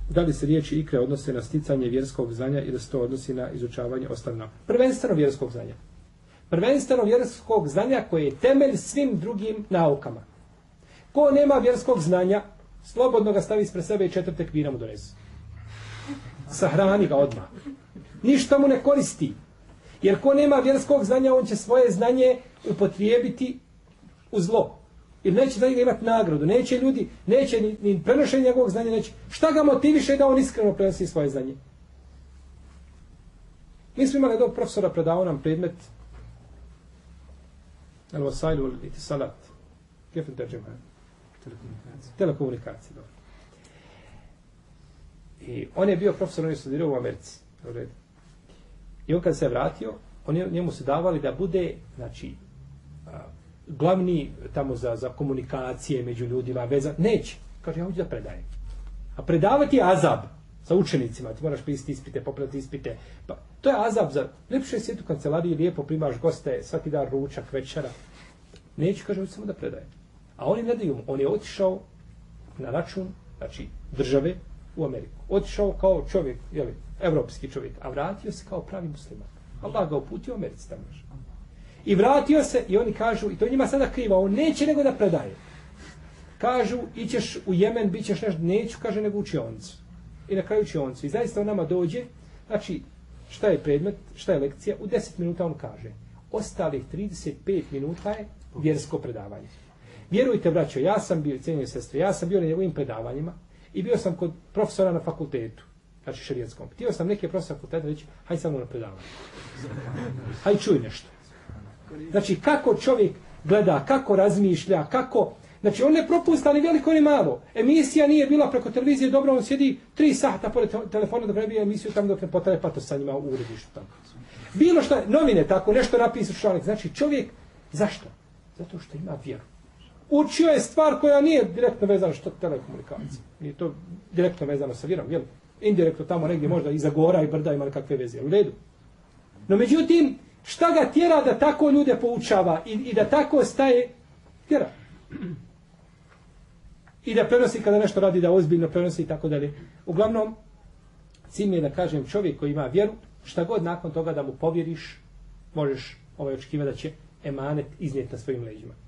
Da li se riječi ikre odnose na sticanje vjerskog znanja ili se to odnosi na izučavanje ostalih? Prvenstveno vjerskog znanja. Prvenstveno vjerskog znanja koje je temelj svim drugim naukama. Ko nema vjerskog znanja, slobodno ga stavi ispred sebe i 4 tekvira mu donese. Sahrani ga odmah. Ništa mu ne koristi. Jer ko nema vjerskog znanja, on će svoje znanje upotrijebiti u zlo. Ili neće za njega imati nagradu. Neće ljudi, neće ni prenošenje njegovog znanja, neće. Šta ga motiviše da on iskreno prenosi svoje znanje? Mi smo imali jednog profesora, predavao nam predmet al-wasailu al-itisalat. Kefin terđema? Telekomunikacije. Dobro. I on je bio profesor, on je studirao u Americi. I on kad se vratio, njemu se davali da bude, znači, glavni tamo za komunikacije među ljudima, veza. Neće. Kaže, ja hoću da predajem. A predavati je azab sa učenicima. Ti moraš pisati ispite, popraviti ispite. Pa, to je azab za... Lepše je sjeti u kancelariji, lijepo primaš goste, svaki dan ručak, večera. Neću, kaže, hoću samo da predajem. A oni ne daju mu. On je otišao na račun, znači, države u Ameriku. Otišao kao čovjek, jeli, evropski čovjek, a vratio se kao pravi musliman. Allah ga uputio u Americi tamo. I vratio se i oni kažu, i to njima sada kriva, on neće nego da predaje. Kažu, ićeš u Jemen, bit ćeš nešto, neću, kaže, nego učioncu. I na kraju učioncu. I zaista on nama dođe, znači, šta je predmet, šta je lekcija, u 10 minuta on kaže. Ostalih 35 minuta je vjersko predavanje. Vjerujte, braćo, ja sam bio, cijenjene sestre, ja sam bio na njegovim predavanjima i bio sam kod profesora na fakultetu, znači šerijetskom. Htio sam neke profesora fakulteta reći, hajde samo na predavanje. Hajde čuj nešto. Znači, kako čovjek gleda, kako razmišlja, kako... Znači, on ne propusta ni veliko ni malo. Emisija nije bila preko televizije, dobro, on sjedi 3 sata pored telefona da prebije emisiju tamo dok ne potraje patos sa njima u uredištu tamo. Bilo što, novine tako, nešto napisao članak. Znači, čovjek, zašto? Zato što ima vjeru. Učio je stvar koja nije direktno vezana što telekomunikacije. Nije to direktno vezano sa vjerom, jel? Indirektno tamo negdje možda iza gora i brda ima nekakve veze. U redu. No, međutim, šta ga tjera da tako ljude poučava i da tako staje? Tjera. I da prenosi kada nešto radi, da ozbiljno prenosi i tako dalje. Uglavnom, cilj je da kažem čovjek koji ima vjeru, šta god nakon toga da mu povjeriš, možeš očekivati da će emanet iznijeti na svojim leđima.